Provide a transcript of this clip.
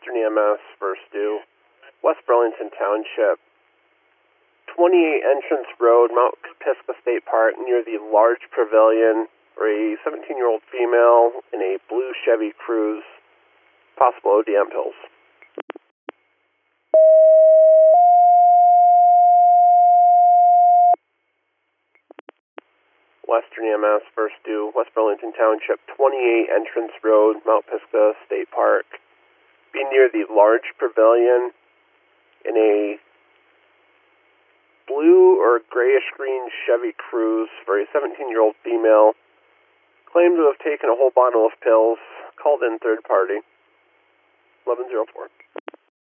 Western EMS, first due, West Burlington Township, 28 Entrance Road, Mount Pisgah State Park, near the large pavilion, for a 17-year-old female in a blue Chevy Cruze, possible ODM pills. Western EMS, first due, West Burlington Township, 28 Entrance Road, Mount Pisgah State Park. Be near the large pavilion in a blue or grayish-green Chevy Cruze for a 17-year-old female. Claimed to have taken a whole bottle of pills. Called in third party. 1104.